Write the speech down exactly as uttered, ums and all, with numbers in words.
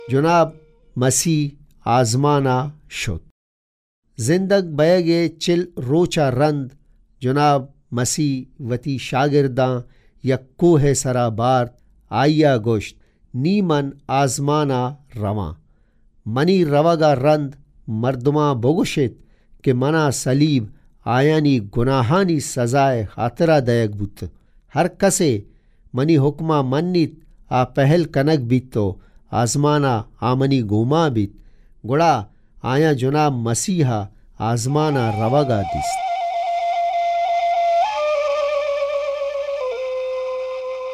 जनाब मसीह आजमाना शुद। जिंदग बयगे चिल रोचा रंद जनाब मसीह वती शागिर्दां यक्को है सरा बार आइया गोश्त नीमन आजमाना रवा। मनी रवगा रंद मर्दमा बोगुशित के मना सलीब आयानी गुनाहानी सजाए खातरा दयक बुत। हर कसे मनी हुक्मा मन्नित आ पहल कनक बीत तो आजमाना आमनी गोमा बीत गुड़ा आया जनाब मसीहा आजमाना रवगा दिस्त।